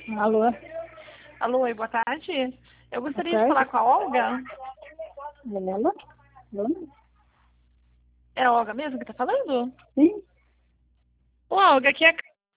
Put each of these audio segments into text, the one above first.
Alô? Alô, oi, boa tarde. Eu Boa gostaria de tarde. falar com a Olga. Ela? Alô? É a Olga mesmo que está falando? Sim? Ô, Olga, aqui é a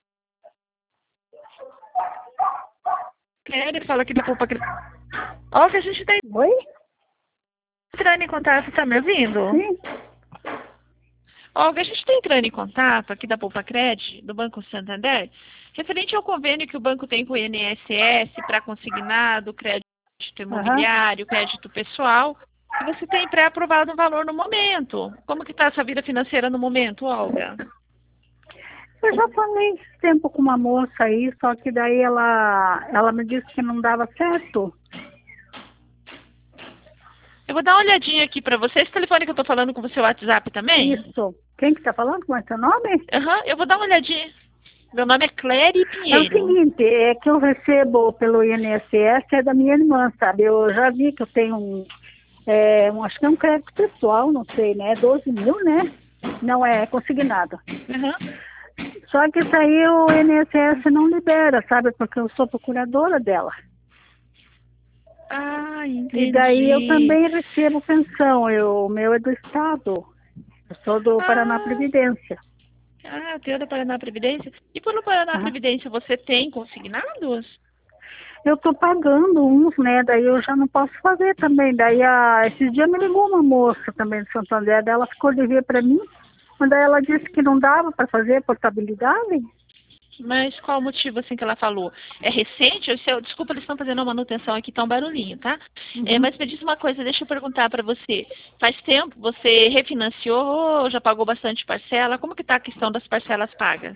Kelly, fala aqui da Poupa Credit. Olga, a gente está Oi? entrando em contato, está me ouvindo? Sim? Olga, a gente está entrando em contato aqui da Poupa Credit, do Banco Santander, referente ao convênio que o banco tem com o INSS para consignado, crédito Aham. imobiliário, crédito pessoal. E você tem pré-aprovado um valor no momento. Como que está a sua vida financeira no momento, Olga? Eu já falei esse tempo com uma moça aí, só que daí ela me disse que não dava certo. Eu vou dar uma olhadinha aqui para você. Esse telefone que eu tô falando com você, o WhatsApp também? Isso. Quem que tá falando? Como é seu nome? Aham, eu vou dar uma olhadinha. Meu nome é Cléry É o Pinheiro. seguinte, é que eu recebo pelo INSS, é da minha irmã, sabe? Eu já vi que eu tenho acho que é um crédito pessoal, não sei, né? 12 mil, né? Não é consignado. Aham. Só que isso aí o INSS não libera, sabe? Porque eu sou procuradora dela. Ah, E daí eu entendi. também recebo pensão. O meu é do Estado. Eu sou do Paraná Ah, Previdência. eu tenho da Paraná Previdência. E pelo Paraná Tá? Previdência você tem consignados? Eu estou pagando uns, né? Daí eu já não posso fazer também. Daí esses dias me ligou uma moça também de Santander, daí ela ficou de ver para mim, mas daí ela disse que não dava para fazer portabilidade. Mas qual o motivo assim que ela falou? É recente? Desculpa, eles estão fazendo uma manutenção aqui, tá um barulhinho, tá? Uhum. Mas me diz uma coisa, deixa eu perguntar para você. Faz tempo você refinanciou, já pagou bastante parcela? Como que tá a questão das parcelas pagas?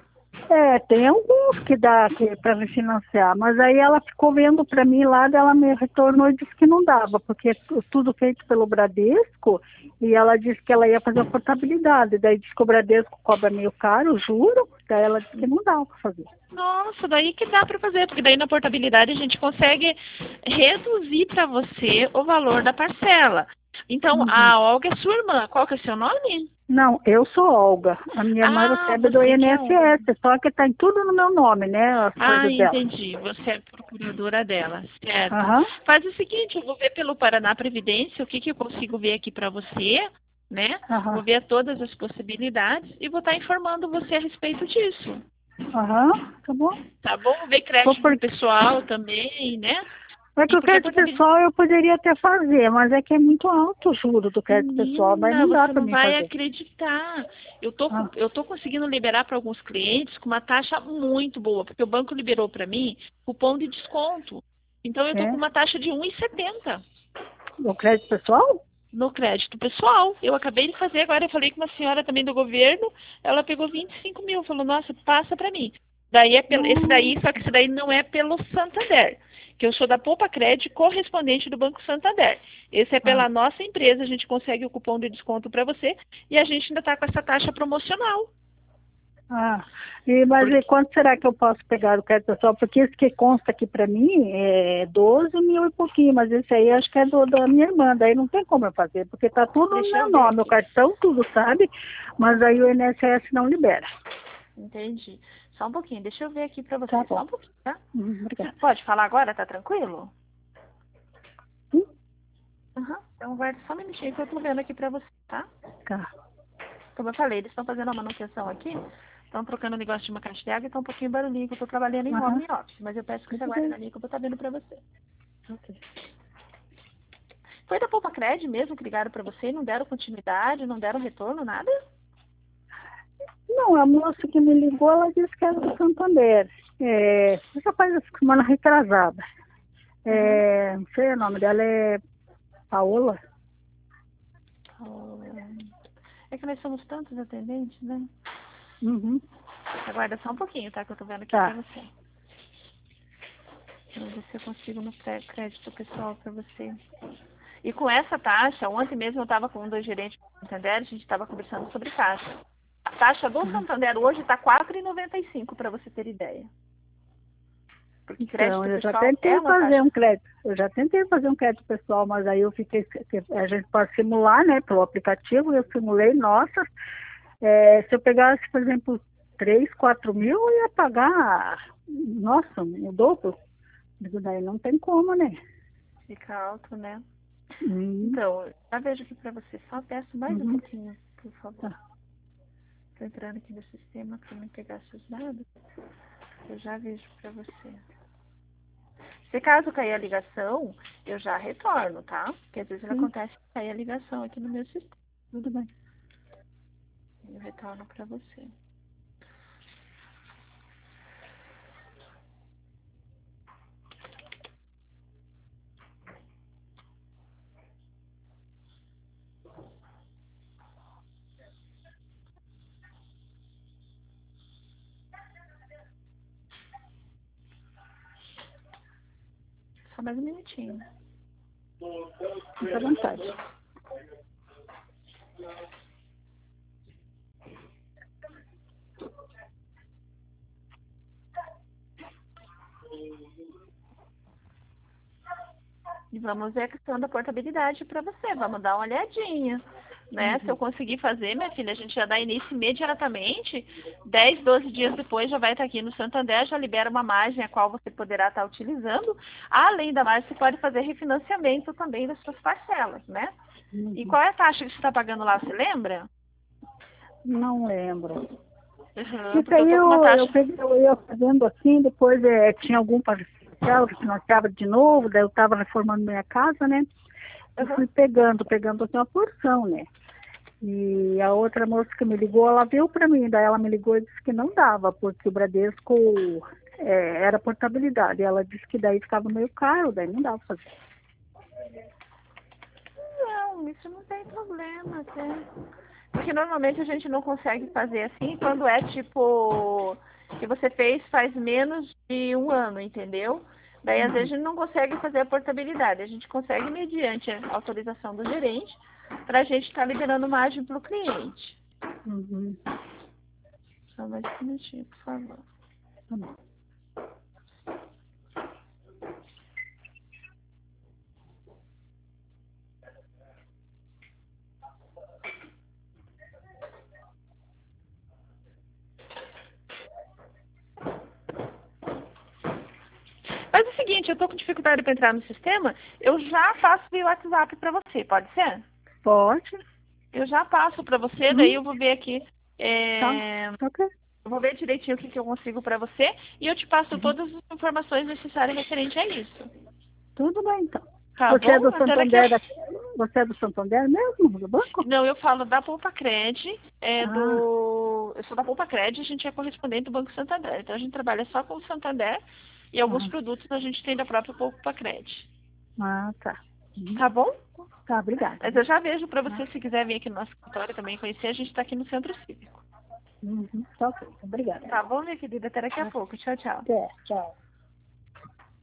É, tem alguns que dá para me financiar, mas aí ela ficou vendo para mim lá, daí ela me retornou e disse que não dava, porque é tudo feito pelo Bradesco, e ela disse que ela ia fazer a portabilidade, daí disse que o Bradesco cobra meio caro, juro, daí ela disse que não dava para fazer. Nossa, daí que dá para fazer, porque daí na portabilidade a gente consegue reduzir para você o valor da parcela. Então, Uhum. a Olga é sua irmã. Qual que é o seu nome? Não, eu sou Olga, a minha irmã Ah, recebe do você que é Olga. INSS, só que está em tudo no meu nome, né, as Ah, coisas dela. entendi. Você é procuradora dela, certo? Aham, Faz o seguinte, eu vou ver pelo Paraná Previdência o que, que eu consigo ver aqui para você, né? aham, Vou ver todas as possibilidades e vou estar informando você a respeito disso. aham, tá bom. Tá bom? Ver Vou crédito por... pessoal também, né? É que E o porque a crédito portabilidade. pessoal eu poderia até fazer, mas é que é muito alto o juro do crédito pessoal, daí Menina, não dá você para não mim vai fazer. acreditar. Eu tô, Ah, eu tô conseguindo liberar para alguns clientes com uma taxa muito boa, porque o banco liberou para mim cupom de desconto. Então eu tô com é? uma taxa de 1,70 O crédito pessoal? no crédito pessoal. Eu acabei de fazer agora, eu falei com uma senhora também do governo, ela pegou 25 mil, falou, nossa, passa para mim. Daí esse Hum, daí, só que esse daí não é pelo Santander, que eu sou da Poupa Credit, correspondente do Banco Santander. Esse é ah, pela nossa empresa, a gente consegue o cupom de desconto para você e a gente ainda está com essa taxa promocional. ah. Mas e Porque, quanto será que eu posso pegar o crédito pessoal? Porque esse que consta aqui para mim é 12 mil e pouquinho, mas esse aí acho que é da minha irmã, daí não tem como eu fazer, porque tá tudo no deixa meu eu ver nome, o aqui. cartão, tudo, sabe? Mas aí o INSS não libera. Entendi. Só um pouquinho, deixa eu ver aqui para Tá você, só bom. um pouquinho, tá? Você Obrigada. pode falar agora, tá tranquilo? Sim? Aham. Então guarda só um minutinho que eu tô vendo aqui para você, tá? Tá. Como eu falei, eles estão fazendo a manutenção aqui, estão trocando o negócio de uma caixa de água e está um pouquinho barulhinho, que eu estou trabalhando em Aham. home office, mas eu peço que você Tudo aguarde bem. na linha que eu vou estar vendo para você. Ok. Foi da Poupa Cred mesmo que ligaram para você e não deram continuidade, não deram retorno, nada? Não, a moça que me ligou, ela disse que era do Santander. Já faz essa semana retrasada. Uhum. Não sei o nome dela, é Paola. Oh, é que nós somos tantos atendentes, né? Uhum. Aguarda só um pouquinho, tá? Que eu tô vendo aqui para Tá. você. Vou ver se eu consigo no crédito pessoal para você. E com essa taxa, ontem mesmo eu estava com um dos gerentes do Santander, a gente estava conversando sobre taxa. A taxa do Uhum. Santander hoje está 4,95 para você ter ideia. Porque Então, crédito eu já pessoal é tentei uma fazer taxa. um crédito. Eu já tentei fazer um crédito pessoal, mas aí eu fiquei. A gente pode simular, né, pelo aplicativo, eu simulei, nossa. Se eu pegasse, por exemplo, 3, 4 mil eu ia pagar, nossa, o dobro. Digo, daí não tem como, né? Fica alto, né? Hum. Então, já vejo aqui para você. Só peço mais um pouquinho, por favor. Tá. Estou entrando aqui no sistema para me pegar seus dados. Eu já vejo para você. Se caso cair a ligação, eu já retorno, tá? Porque às vezes acontece que cai a ligação aqui no meu sistema. Tudo bem. Eu retorno para você. Só mais um minutinho. Fica à vontade. E vamos ver a questão da portabilidade para você. Vamos dar uma olhadinha. Né? Se eu conseguir fazer, minha filha, a gente já dá início imediatamente. 10, 12 dias depois já vai estar aqui no Santander, já libera uma margem a qual você poderá estar utilizando. Além da margem, você pode fazer refinanciamento também das suas parcelas, né? E qual é a taxa que você está pagando lá, você lembra? Não lembro. Uhum, Isso aí eu ia fazendo assim, depois tinha algum parcela que financiava de novo, daí eu estava reformando minha casa, né? Eu fui pegando assim uma porção, né? E a outra moça que me ligou, ela viu para mim, daí ela me ligou e disse que não dava, porque o Bradesco era portabilidade. E ela disse que daí ficava meio caro, daí não dava pra fazer. Não, isso não tem problema, até. Porque normalmente a gente não consegue fazer assim quando é tipo que você fez faz menos de um ano, entendeu? Daí às vezes a gente não consegue fazer a portabilidade. A gente consegue mediante a autorização do gerente para a gente estar liberando margem para o cliente. Uhum. Só mais um minutinho, por favor. Tá bom. Faz o seguinte, eu tô com dificuldade para entrar no sistema, eu já passo via WhatsApp para você, pode ser? Pode. Eu já passo para você, daí eu vou ver aqui. Tá, ok. Eu vou ver direitinho o que eu consigo para você e eu te passo todas as informações necessárias referente a isso. Tudo bem, então. Tá Você é bom? do Até daqui a... Santander, você é do Santander mesmo, do banco? Não, eu falo da Poupa Cred, Ah, eu sou da Poupa Cred, a gente é correspondente do Banco Santander. Então a gente trabalha só com o Santander e alguns produtos a gente tem da própria Poupa Cred. tá. Tá bom? Tá, obrigada. Mas eu já vejo para você, se quiser vir aqui no nosso escritório também conhecer, a gente está aqui no Centro Cívico. Tá ok, obrigada. Tá bom, minha querida? Até daqui a pouco. Tchau, tchau. Até, tchau.